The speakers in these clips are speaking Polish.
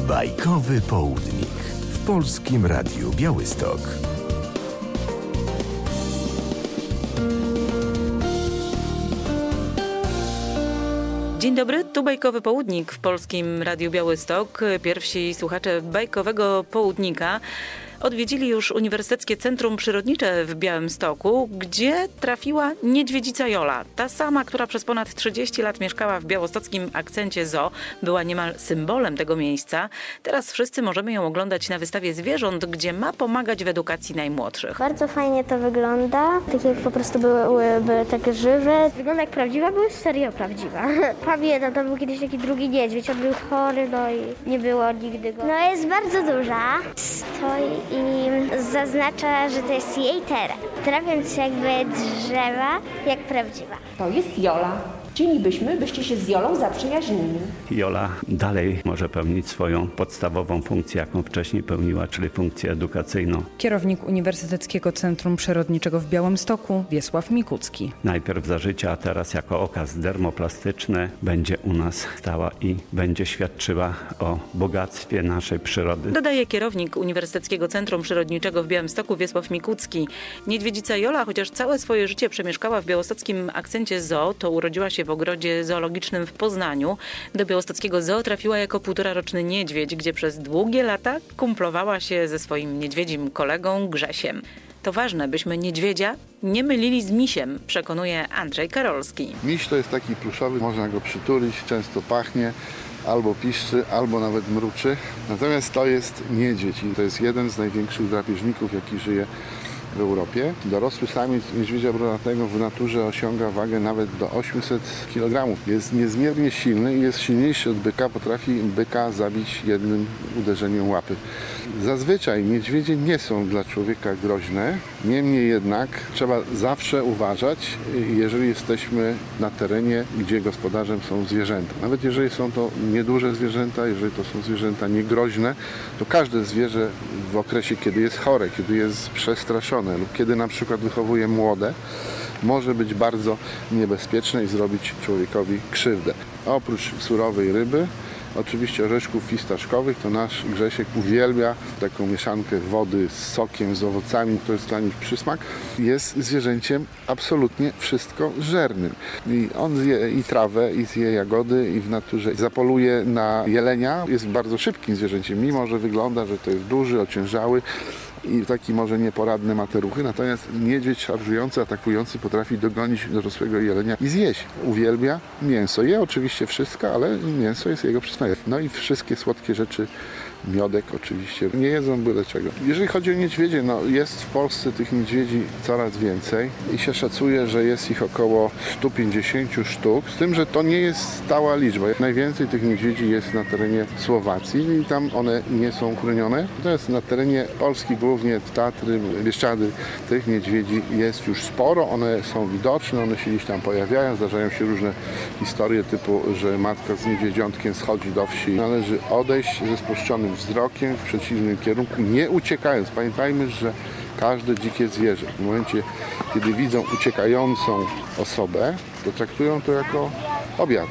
Bajkowy Południk w Polskim Radiu Białystok. Dzień dobry, tu Bajkowy Południk w Polskim Radiu Białystok. Pierwsi słuchacze Bajkowego Południka odwiedzili już Uniwersyteckie Centrum Przyrodnicze w Białymstoku, gdzie trafiła niedźwiedzica Jola. Ta sama, która przez ponad 30 lat mieszkała w białostockim akcencie zoo, była niemal symbolem tego miejsca. Teraz wszyscy możemy ją oglądać na wystawie zwierząt, gdzie ma pomagać w edukacji najmłodszych. Bardzo fajnie to wygląda, tak jak po prostu były takie żywe. Wygląda jak prawdziwa, były serio prawdziwa. Pamiętam, to był kiedyś taki drugi niedźwiedź, on był chory, no i nie było nigdy go. No jest bardzo duża, stoi i zaznacza, że to jest jej teren. Trawiąc jakby drzewa jak prawdziwa. To jest Jola. Chcielibyśmy, byście się z Jolą zaprzyjaźnili. Jola dalej może pełnić swoją podstawową funkcję, jaką wcześniej pełniła, czyli funkcję edukacyjną. Kierownik Uniwersyteckiego Centrum Przyrodniczego w Białymstoku, Wiesław Mikucki. Najpierw za życia, a teraz jako okaz dermoplastyczny będzie u nas stała i będzie świadczyła o bogactwie naszej przyrody. Dodaje kierownik Uniwersyteckiego Centrum Przyrodniczego w Białymstoku Wiesław Mikucki. Niedźwiedzica Jola, chociaż całe swoje życie przemieszkała w białostockim akcencie zoo, to urodziła się w ogrodzie zoologicznym w Poznaniu. Do białostockiego zoo trafiła jako 1,5-roczny niedźwiedź, gdzie przez długie lata kumplowała się ze swoim niedźwiedzim kolegą Grzesiem. To ważne, byśmy niedźwiedzia nie mylili z misiem, przekonuje Andrzej Karolski. Miś to jest taki pluszowy, można go przytulić, często pachnie, albo piszczy, albo nawet mruczy. Natomiast to jest niedźwiedź i to jest jeden z największych drapieżników, jaki żyje w Europie. Dorosły samiec niedźwiedzia brunatnego w naturze osiąga wagę nawet do 800 kg. Jest niezmiernie silny i jest silniejszy od byka. Potrafi byka zabić jednym uderzeniem łapy. Zazwyczaj niedźwiedzie nie są dla człowieka groźne. Niemniej jednak trzeba zawsze uważać, jeżeli jesteśmy na terenie, gdzie gospodarzem są zwierzęta. Nawet jeżeli są to nieduże zwierzęta, jeżeli to są zwierzęta niegroźne, to każde zwierzę w okresie, kiedy jest chore, kiedy jest przestraszone lub kiedy na przykład wychowuje młode, może być bardzo niebezpieczne i zrobić człowiekowi krzywdę. Oprócz surowej ryby, oczywiście orzeszków fistaszkowych, to nasz Grzesiek uwielbia taką mieszankę wody z sokiem, z owocami, to jest dla nich przysmak. Jest zwierzęciem absolutnie wszystkożernym. I on zje i trawę, i zje jagody, i w naturze zapoluje na jelenia. Jest bardzo szybkim zwierzęciem, mimo że wygląda, że to jest duży, ociężały i taki może nieporadny materuchy, natomiast niedźwiedź szarżujący, atakujący potrafi dogonić dorosłego jelenia i zjeść. Uwielbia mięso. Je oczywiście wszystko, ale mięso jest jego przysmakiem. No i wszystkie słodkie rzeczy, miodek oczywiście, nie jedzą byle czego. Jeżeli chodzi o niedźwiedzie, no jest w Polsce tych niedźwiedzi coraz więcej i się szacuje, że jest ich około 150 sztuk, z tym, że to nie jest stała liczba. Najwięcej tych niedźwiedzi jest na terenie Słowacji i tam one nie są chronione. Natomiast na terenie Polski, głównie Tatry, Bieszczady, tych niedźwiedzi jest już sporo, one są widoczne, one się gdzieś tam pojawiają, zdarzają się różne historie typu, że matka z niedźwiedziątkiem schodzi do wsi. Należy odejść ze spuszczonym wzrokiem w przeciwnym kierunku, nie uciekając. Pamiętajmy, że każde dzikie zwierzę w momencie, kiedy widzą uciekającą osobę, to traktują to jako obiad,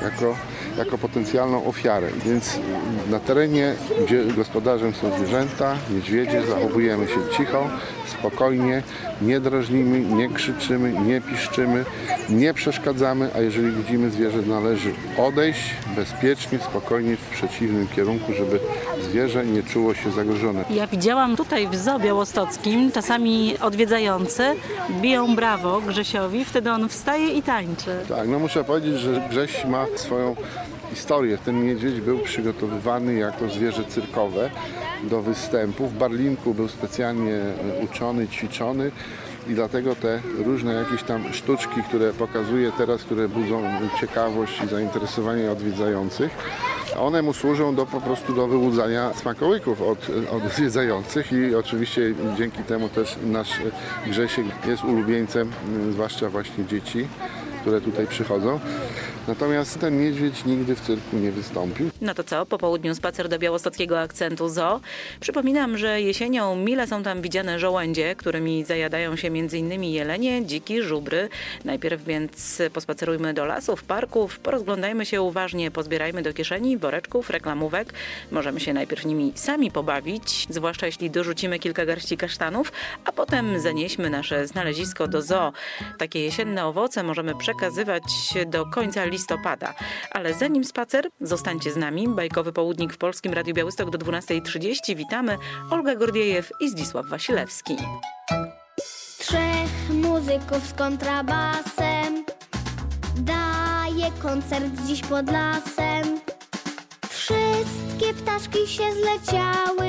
jako potencjalną ofiarę. Więc na terenie, gdzie gospodarzem są zwierzęta, niedźwiedzie, zachowujemy się cicho, spokojnie, nie drażnimy, nie krzyczymy, nie piszczymy, nie przeszkadzamy, a jeżeli widzimy zwierzę, należy odejść bezpiecznie, spokojnie w przeciwnym kierunku, żeby zwierzę nie czuło się zagrożone. Ja widziałam tutaj w zoo białostockim, czasami odwiedzający biją brawo Grzesiowi, wtedy on wstaje i tańczy. Tak, no muszę powiedzieć, że Grześ ma swoją historię. Ten niedźwiedź był przygotowywany jako zwierzę cyrkowe do występu. W Barlinku był specjalnie uczony, ćwiczony i dlatego te różne jakieś tam sztuczki, które pokazuje teraz, które budzą ciekawość i zainteresowanie odwiedzających, one mu służą po prostu do wyłudzania smakołyków od zwiedzających i oczywiście dzięki temu też nasz Grzesiek jest ulubieńcem, zwłaszcza właśnie dzieci, które tutaj przychodzą. Natomiast ten niedźwiedź nigdy w cyrku nie wystąpił. No to co? Po południu spacer do białostockiego akcentu zoo. Przypominam, że jesienią mile są tam widziane żołędzie, którymi zajadają się m.in. jelenie, dziki, żubry. Najpierw więc pospacerujmy do lasów, parków, porozglądajmy się uważnie, pozbierajmy do kieszeni woreczków, reklamówek. Możemy się najpierw nimi sami pobawić, zwłaszcza jeśli dorzucimy kilka garści kasztanów, a potem zanieśmy nasze znalezisko do zoo. Takie jesienne owoce możemy przekazywać do końca listopada. Ale zanim spacer, zostańcie z nami. Bajkowy Południk w Polskim Radiu Białystok do 12:30. Witamy. Olga Gordiejew i Zdzisław Wasilewski. 3 muzyków z kontrabasem daje koncert dziś pod lasem. Wszystkie ptaszki się zleciały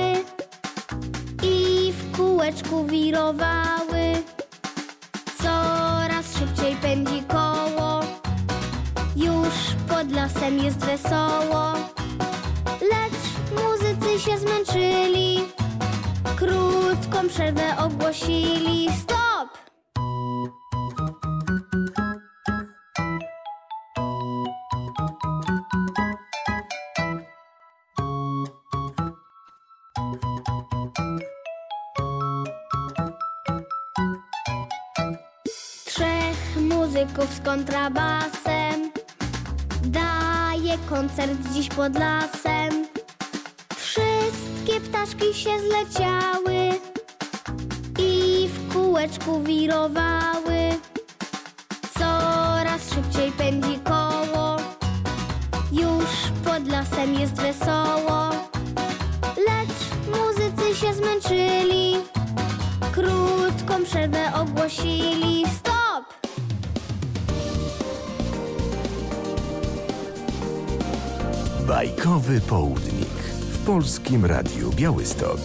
i w kółeczku wirowały. Coraz szybciej pędzi koło, już pod lasem jest wesoło. Lecz muzycy się zmęczyli, krótką przerwę ogłosili. Stop! Trzech muzyków z kontrabasem daje koncert dziś pod lasem. Wszystkie ptaszki się zleciały i w kółeczku wirowały. Coraz szybciej pędzi koło, już pod lasem jest wesoło. Lecz muzycy się zmęczyli, krótką przerwę ogłosili. Stop! Bajkowy Południk w Polskim Radiu Białystok.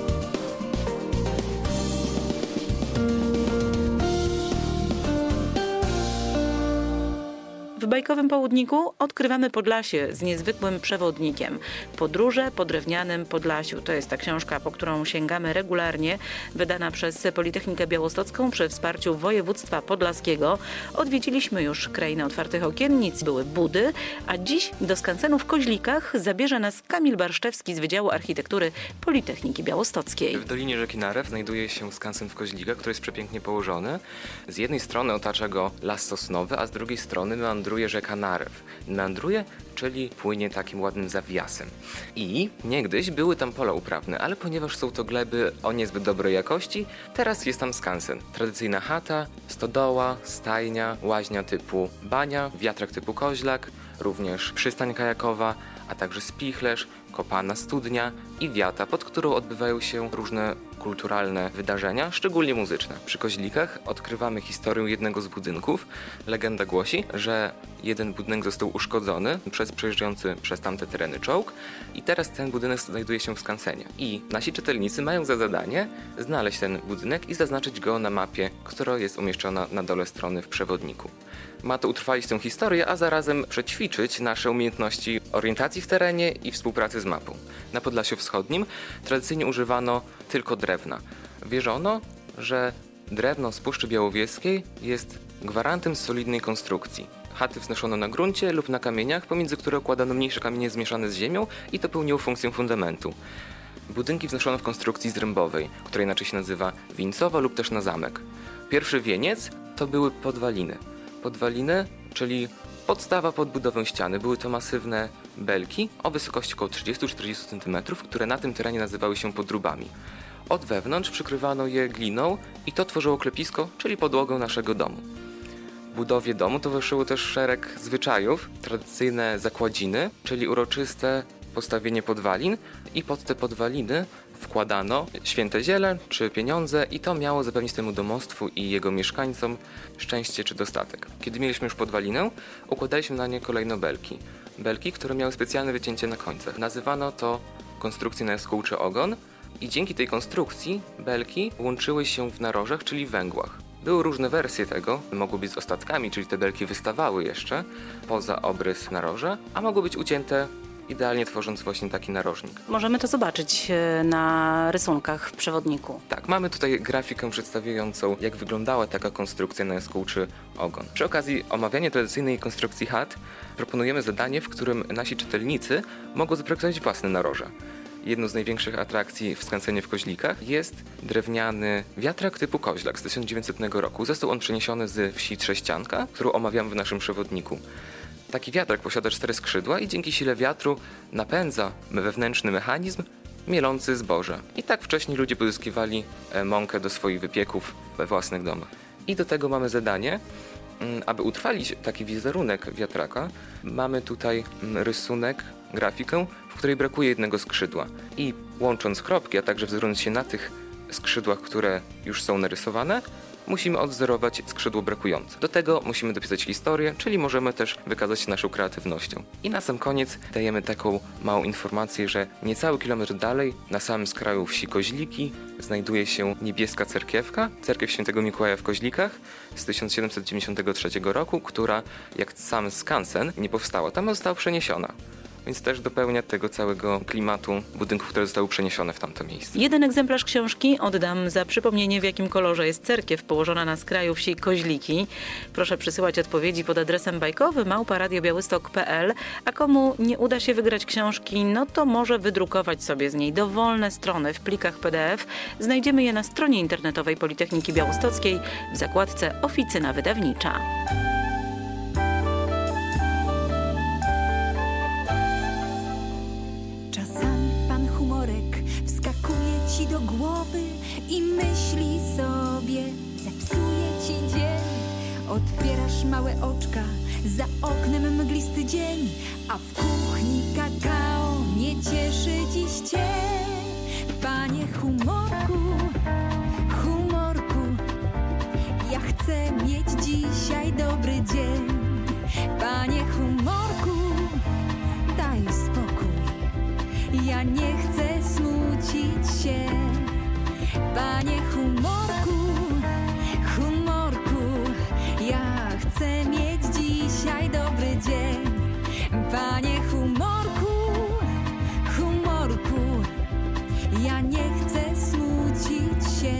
W Bajkowym Południku odkrywamy Podlasie z niezwykłym przewodnikiem. Podróże po drewnianym Podlasiu. To jest ta książka, po którą sięgamy regularnie, wydana przez Politechnikę Białostocką przy wsparciu województwa podlaskiego. Odwiedziliśmy już krainę otwartych okiennic, były budy, a dziś do skansenu w Koźlikach zabierze nas Kamil Barszczewski z Wydziału Architektury Politechniki Białostockiej. W dolinie rzeki Narew znajduje się skansen w Koźlikach, który jest przepięknie położony. Z jednej strony otacza go las sosnowy, a z drugiej strony meandruje rzeka Narew. Meandruje, czyli płynie takim ładnym zawiasem. I niegdyś były tam pola uprawne, ale ponieważ są to gleby o niezbyt dobrej jakości, teraz jest tam skansen. Tradycyjna chata, stodoła, stajnia, łaźnia typu bania, wiatrak typu koźlak, również przystań kajakowa, a także spichlerz, kopalna studnia i wiata, pod którą odbywają się różne kulturalne wydarzenia, szczególnie muzyczne. Przy Koźlikach odkrywamy historię jednego z budynków. Legenda głosi, że jeden budynek został uszkodzony przez przejeżdżający przez tamte tereny czołg i teraz ten budynek znajduje się w skansenie. I nasi czytelnicy mają za zadanie znaleźć ten budynek i zaznaczyć go na mapie, która jest umieszczona na dole strony w przewodniku. Ma to utrwalić tę historię, a zarazem przećwiczyć nasze umiejętności orientacji w terenie i współpracy z mapą. Na Podlasiu Wschodnim tradycyjnie używano tylko drewna. Wierzono, że drewno z Puszczy Białowieskiej jest gwarantem solidnej konstrukcji. Chaty wznoszono na gruncie lub na kamieniach, pomiędzy które układano mniejsze kamienie zmieszane z ziemią i to pełniło funkcję fundamentu. Budynki wznoszono w konstrukcji zrębowej, która inaczej się nazywa wincowa lub też na zamek. Pierwszy wieniec to były podwaliny. Podwaliny, czyli podstawa pod budowę ściany. Były to masywne belki o wysokości około 30-40 cm, które na tym terenie nazywały się podróbami. Od wewnątrz przykrywano je gliną i to tworzyło klepisko, czyli podłogę naszego domu. Budowie domu towarzyszyło też szereg zwyczajów, tradycyjne zakładziny, czyli uroczyste postawienie podwalin i pod te podwaliny wkładano święte ziele czy pieniądze i to miało zapewnić temu domostwu i jego mieszkańcom szczęście czy dostatek. Kiedy mieliśmy już podwalinę, układaliśmy na nie kolejno belki. Belki, które miały specjalne wycięcie na końcach. Nazywano to konstrukcją na jaskółczy ogon i dzięki tej konstrukcji belki łączyły się w narożach, czyli węgłach. Były różne wersje tego, mogły być z ostatkami, czyli te belki wystawały jeszcze poza obrys naroża, a mogły być ucięte idealnie tworząc właśnie taki narożnik. Możemy to zobaczyć na rysunkach w przewodniku. Tak, mamy tutaj grafikę przedstawiającą, jak wyglądała taka konstrukcja na jaskółczy ogon. Przy okazji omawiania tradycyjnej konstrukcji chat proponujemy zadanie, w którym nasi czytelnicy mogą zaprojektować własne naroże. Jedną z największych atrakcji w skansenie w Koźlikach jest drewniany wiatrak typu koźlak z 1900 roku. Został on przeniesiony z wsi Trześcianka, którą omawiamy w naszym przewodniku. Taki wiatrak posiada 4 skrzydła i dzięki sile wiatru napędza wewnętrzny mechanizm mielący zboże. I tak wcześniej ludzie pozyskiwali mąkę do swoich wypieków we własnych domach. I do tego mamy zadanie, aby utrwalić taki wizerunek wiatraka, mamy tutaj rysunek, grafikę, w której brakuje jednego skrzydła. I łącząc kropki, a także wzorując się na tych skrzydłach, które już są narysowane, musimy odwzorować skrzydło brakujące. Do tego musimy dopisać historię, czyli możemy też wykazać się naszą kreatywnością. I na sam koniec dajemy taką małą informację, że niecały kilometr dalej, na samym skraju wsi Koźliki, znajduje się niebieska cerkiewka, cerkiew Świętego Mikołaja w Koźlikach z 1793 roku, która, jak sam skansen, nie powstała. Tam została przeniesiona. Więc też dopełnia tego całego klimatu budynków, które zostały przeniesione w tamto miejsce. 1 egzemplarz książki oddam za przypomnienie, w jakim kolorze jest cerkiew położona na skraju wsi Koźliki. Proszę przysyłać odpowiedzi pod adresem bajkowy@radiobiałystok.pl, a komu nie uda się wygrać książki, no to może wydrukować sobie z niej dowolne strony w plikach PDF. Znajdziemy je na stronie internetowej Politechniki Białostockiej w zakładce Oficyna Wydawnicza. Do głowy i myśli sobie, zepsuje ci dzień. Otwierasz małe oczka, za oknem mglisty dzień, a w kuchni kakao nie cieszy dziś cię. Panie humorku, humorku, ja chcę mieć dzisiaj dobry dzień. Panie humorku, daj spokój, ja nie chcę smucić się. Panie humorku, humorku, ja chcę mieć dzisiaj dobry dzień. Panie humorku, humorku, ja nie chcę smucić się.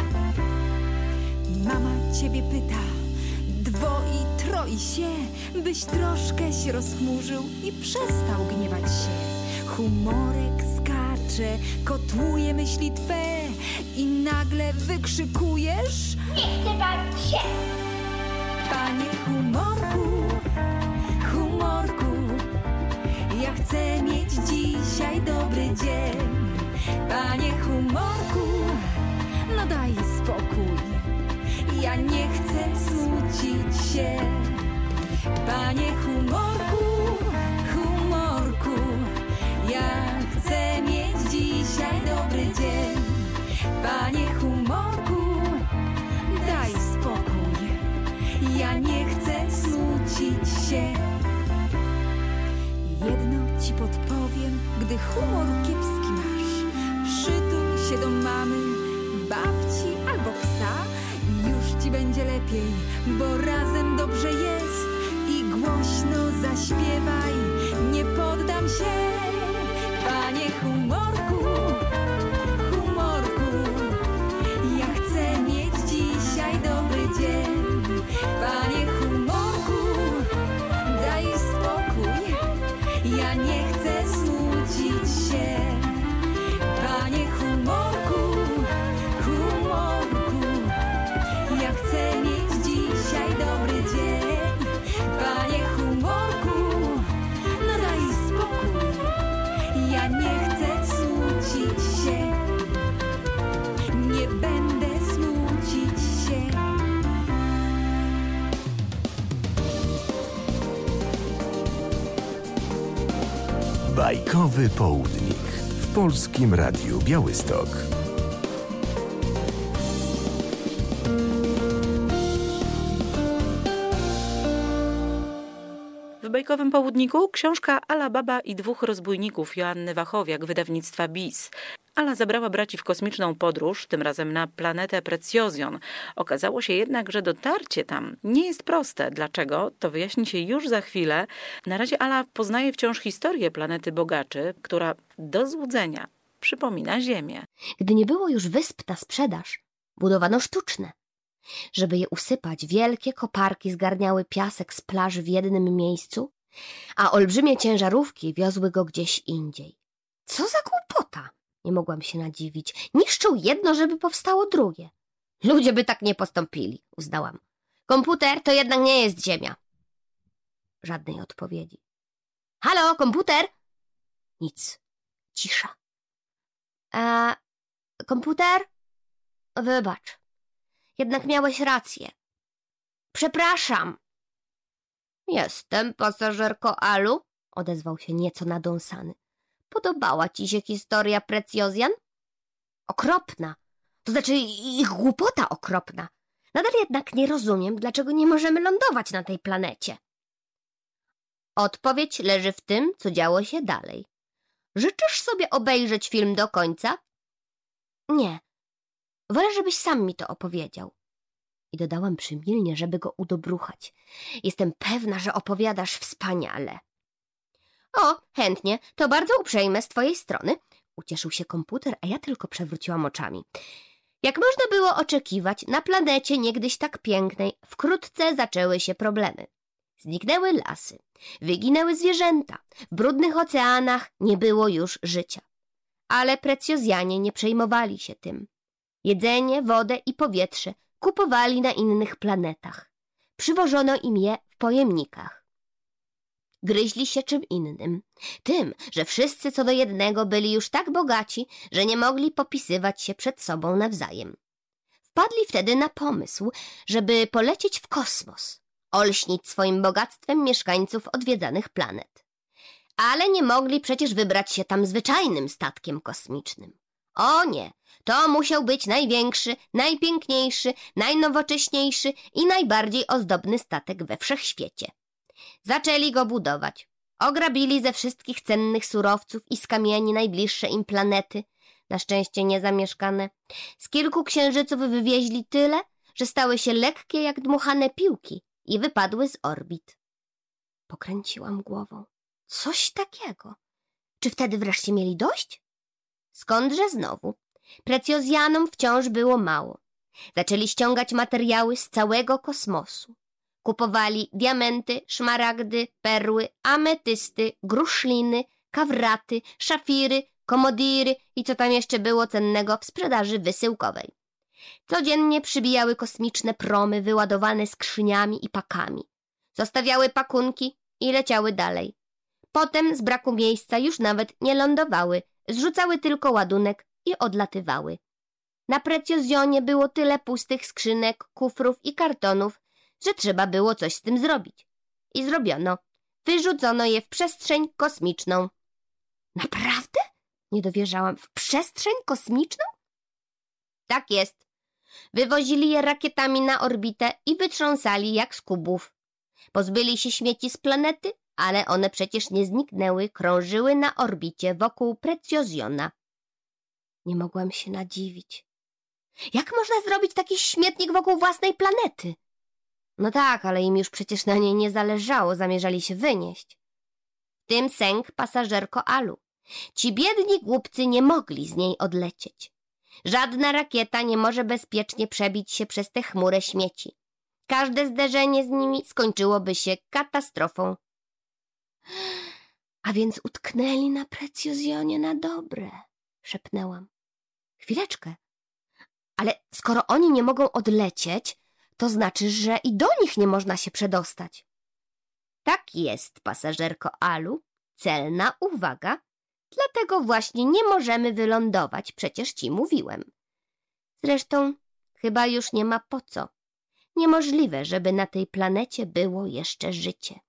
Mama ciebie pyta, dwoi, troi się, byś troszkę się rozchmurzył i przestał gniewać się. Humorek skacze, kotłuje myśli twe i nagle wykrzykujesz: nie chcę bawić się! Panie humorku, humorku, ja chcę mieć dzisiaj dobry dzień. Panie humorku, no daj spokój, ja nie chcę smucić się. Panie humorku, humorku, ja chcę mieć dzisiaj dobry dzień. Panie humorku, daj spokój, ja nie chcę smucić się. Jedno ci podpowiem, gdy humor kiepski masz, przytul się do mamy, babci albo psa, już ci będzie lepiej, bo razem dobrze jest. I głośno zaśpiewaj, nie poddam się. Panie humorku, humorku, ja chcę mieć dzisiaj dobry dzień. Panie humorku, daj spokój, ja nie chcę smucić się. Panie humorku, humorku, ja chcę mieć dzisiaj dobry dzień. Panie humorku, no daj spokój, ja nie chcę smucić się. Nie będę smucić się. Bajkowy Południk w Polskim Radiu Białystok. W bajkowym południku książka Ala Baba i dwóch rozbójników Joanny Wachowiak, wydawnictwa BIS. Ala zabrała braci w kosmiczną podróż, tym razem na planetę Precjozion. Okazało się jednak, że dotarcie tam nie jest proste. Dlaczego? To wyjaśni się już za chwilę. Na razie Ala poznaje wciąż historię planety Bogaczy, która do złudzenia przypomina Ziemię. Gdy nie było już wysp na sprzedaż, budowano sztuczne. Żeby je usypać, wielkie koparki zgarniały piasek z plaży w jednym miejscu, a olbrzymie ciężarówki wiozły go gdzieś indziej. Co za głupota! Nie mogłam się nadziwić. Niszczył jedno, żeby powstało drugie. Ludzie by tak nie postąpili, uznałam. Komputer to jednak nie jest Ziemia. Żadnej odpowiedzi. Halo, komputer? Nic. Cisza. Komputer? Wybacz. Jednak miałeś rację. Przepraszam. Jestem, pasażerko Alu, odezwał się nieco nadąsany. Podobała ci się historia Precjozian? Okropna. To znaczy ich głupota okropna. Nadal jednak nie rozumiem, dlaczego nie możemy lądować na tej planecie. Odpowiedź leży w tym, co działo się dalej. Życzysz sobie obejrzeć film do końca? Nie. Wolę, żebyś sam mi to opowiedział. I dodałam przymilnie, żeby go udobruchać. Jestem pewna, że opowiadasz wspaniale. O, chętnie, to bardzo uprzejme z twojej strony. Ucieszył się komputer, a ja tylko przewróciłam oczami. Jak można było oczekiwać, na planecie niegdyś tak pięknej wkrótce zaczęły się problemy. Zniknęły lasy, wyginęły zwierzęta, w brudnych oceanach nie było już życia. Ale Precjozjanie nie przejmowali się tym. Jedzenie, wodę i powietrze kupowali na innych planetach. Przywożono im je w pojemnikach. Gryźli się czym innym. Tym, że wszyscy co do jednego byli już tak bogaci, że nie mogli popisywać się przed sobą nawzajem. Wpadli wtedy na pomysł, żeby polecieć w kosmos, olśnić swoim bogactwem mieszkańców odwiedzanych planet. Ale nie mogli przecież wybrać się tam zwyczajnym statkiem kosmicznym. O nie, to musiał być największy, najpiękniejszy, najnowocześniejszy i najbardziej ozdobny statek we wszechświecie. Zaczęli go budować. Ograbili ze wszystkich cennych surowców i z kamieni najbliższe im planety, na szczęście niezamieszkane. Z kilku księżyców wywieźli tyle, że stały się lekkie jak dmuchane piłki i wypadły z orbit. Pokręciłam głową. Coś takiego. Czy wtedy wreszcie mieli dość? Skądże znowu? Precjozjanom wciąż było mało. Zaczęli ściągać materiały z całego kosmosu. Kupowali diamenty, szmaragdy, perły, ametysty, gruszliny, kawraty, szafiry, komodiry i co tam jeszcze było cennego w sprzedaży wysyłkowej. Codziennie przybijały kosmiczne promy wyładowane skrzyniami i pakami. Zostawiały pakunki i leciały dalej. Potem z braku miejsca już nawet nie lądowały, zrzucały tylko ładunek i odlatywały. Na Precjozjonie było tyle pustych skrzynek, kufrów i kartonów, że trzeba było coś z tym zrobić. I zrobiono. Wyrzucono je w przestrzeń kosmiczną. Naprawdę? Nie dowierzałam. W przestrzeń kosmiczną? Tak jest. Wywozili je rakietami na orbitę i wytrząsali jak z kubów. Pozbyli się śmieci z planety, ale one przecież nie zniknęły, krążyły na orbicie wokół Precjozjona. Nie mogłam się nadziwić. Jak można zrobić taki śmietnik wokół własnej planety? No tak, ale im już przecież na niej nie zależało, zamierzali się wynieść. W tym sęk pasażerko Alu. Ci biedni głupcy nie mogli z niej odlecieć. Żadna rakieta nie może bezpiecznie przebić się przez tę chmurę śmieci. Każde zderzenie z nimi skończyłoby się katastrofą. A więc utknęli na Precjozjonie na dobre, szepnęłam. Chwileczkę, ale skoro oni nie mogą odlecieć, to znaczy, że i do nich nie można się przedostać. Tak jest, pasażerko Alu, celna uwaga, dlatego właśnie nie możemy wylądować, przecież ci mówiłem. Zresztą chyba już nie ma po co. Niemożliwe, żeby na tej planecie było jeszcze życie.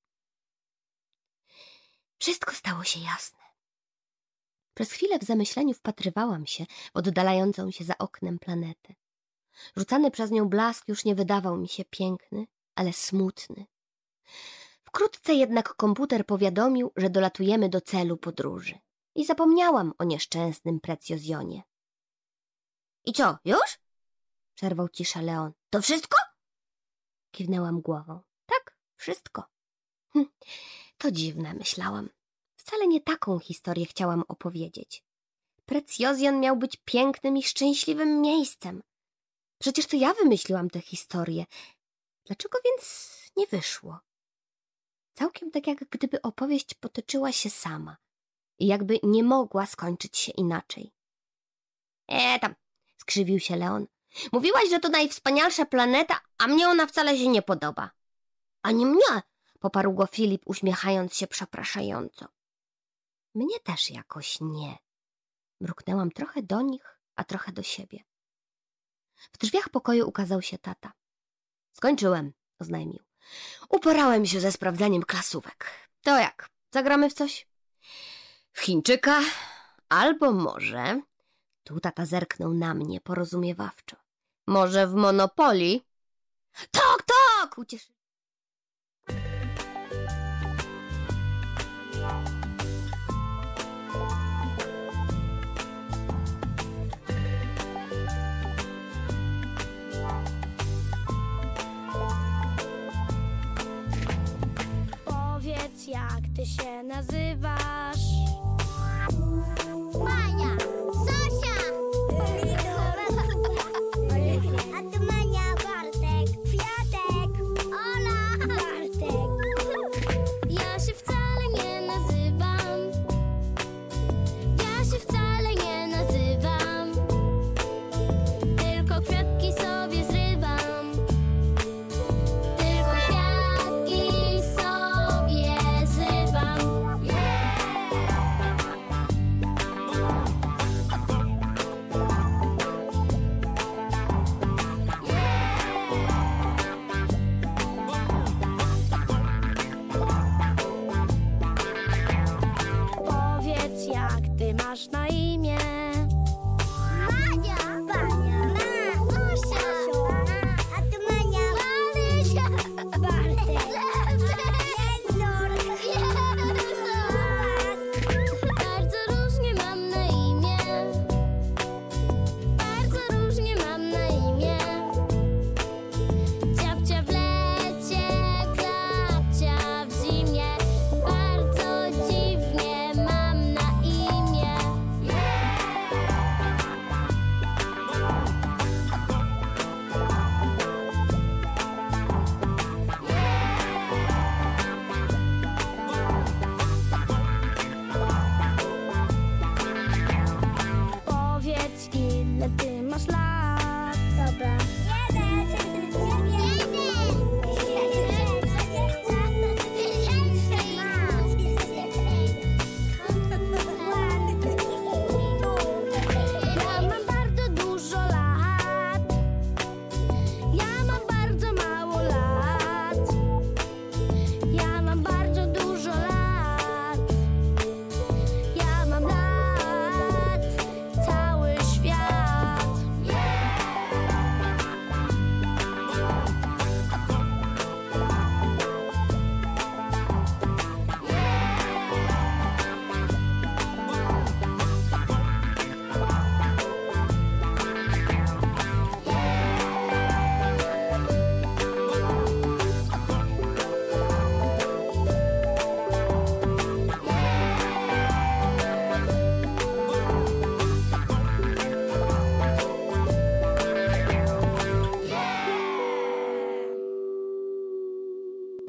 Wszystko stało się jasne. Przez chwilę w zamyśleniu wpatrywałam się w oddalającą się za oknem planetę. Rzucany przez nią blask już nie wydawał mi się piękny, ale smutny. Wkrótce jednak komputer powiadomił, że dolatujemy do celu podróży i zapomniałam o nieszczęsnym Precjozjonie. I co, już? Przerwał ciszę Leon. To wszystko? Kiwnęłam głową. Tak, wszystko. To dziwne, myślałam. Wcale nie taką historię chciałam opowiedzieć. Precjozjon miał być pięknym i szczęśliwym miejscem. Przecież to ja wymyśliłam tę historię. Dlaczego więc nie wyszło? Całkiem tak, jak gdyby opowieść potoczyła się sama i jakby nie mogła skończyć się inaczej. Tam, skrzywił się Leon. Mówiłaś, że to najwspanialsza planeta, a mnie ona wcale się nie podoba. Ani mnie, poparł go Filip, uśmiechając się przepraszająco. Mnie też jakoś nie. Mruknęłam trochę do nich, a trochę do siebie. W drzwiach pokoju ukazał się tata. Skończyłem, oznajmił. Uporałem się ze sprawdzaniem klasówek. To jak, zagramy w coś? W Chińczyka? Albo może... Tu tata zerknął na mnie porozumiewawczo. Może w Monopolii? Tak, tak! Ucieszy. Powiedz, jak ty się nazywasz? Maja!